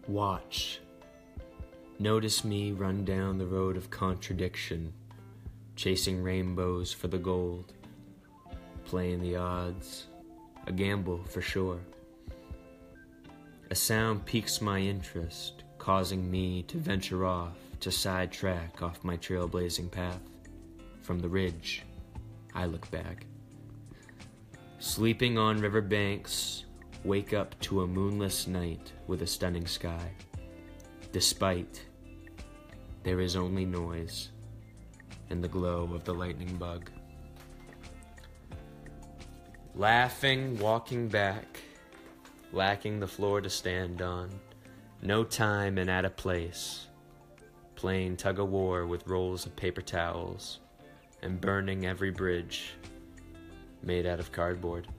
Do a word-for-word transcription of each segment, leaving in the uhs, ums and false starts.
Watch. Notice me run down the road of contradiction, chasing rainbows for the gold, playing the odds, a gamble for sure. A sound piques my interest, causing me to venture off, to sidetrack off my trailblazing path. From the ridge, I look back. Sleeping on river banks, wake up to a moonless night with a stunning sky. Despite, there is only noise and the glow of the lightning bug. Laughing, walking back, lacking the floor to stand on, no time and at a place, playing tug-of-war with rolls of paper towels and burning every bridge made out of cardboard.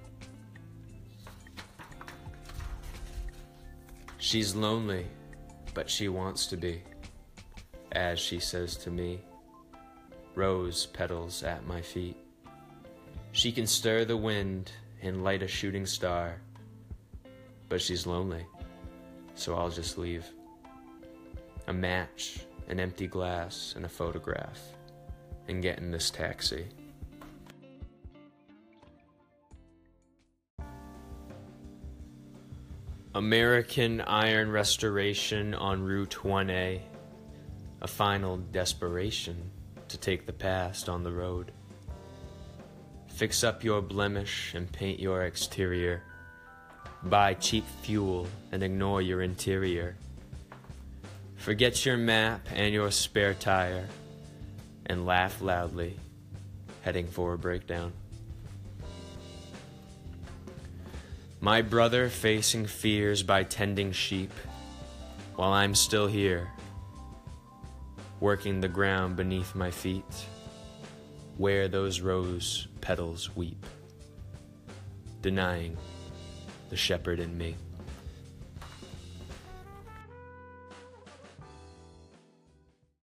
She's lonely, but she wants to be, as she says to me, rose petals at my feet. She can stir the wind and light a shooting star, but she's lonely, so I'll just leave. A match, an empty glass, and a photograph, and get in this taxi. American Iron Restoration on Route one A, a final desperation to take the past on the road. Fix up your blemish and paint your exterior. Buy cheap fuel and ignore your interior. Forget your map and your spare tire, and laugh loudly, heading for a breakdown. My brother facing fears by tending sheep, while I'm still here, working the ground beneath my feet, where those rose petals weep, denying the shepherd in me.